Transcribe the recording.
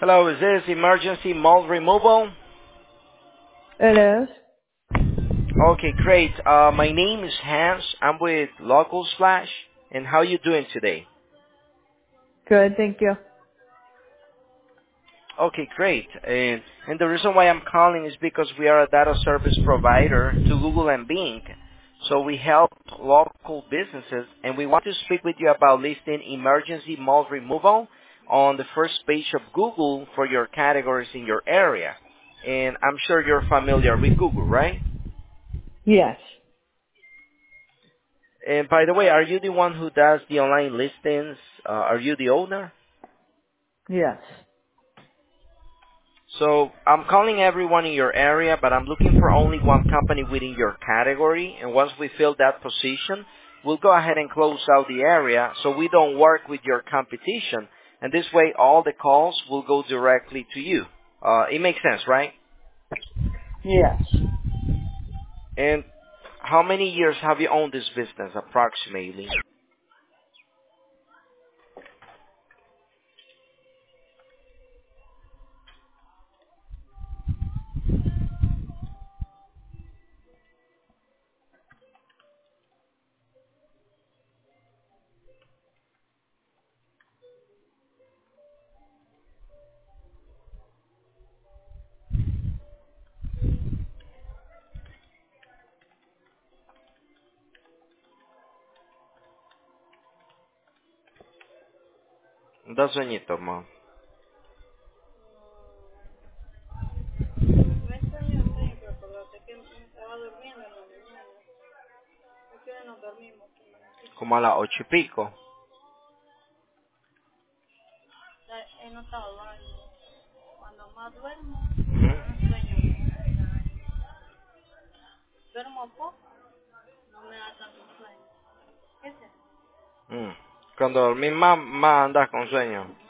Hello, is this emergency mold removal? It is. Okay, great. My name is Hans. I'm with Local Splash. And how you doing today? Good, thank you. Okay, great. And the reason why I'm calling is because we are a data service provider to Google and Bing. So we help local businesses, and we want to speak with you about listing emergency mold removal on the first page of Google for your categories in your area. And I'm sure you're familiar with Google, right? Yes. And by the way, are you the one who does the online listings? Are you the owner? Yes. So I'm calling everyone in your area, but I'm looking for only one company within your category. And once we fill that position, we'll go ahead and close out the area so we don't work with your competition. And this way, all the calls will go directly to you. It makes sense, right? Yes. And how many years have you owned this business approximately? 2 añitos más. Como a las 8 y pico. Ujú. Mm. Cuando dormís más andas con sueño.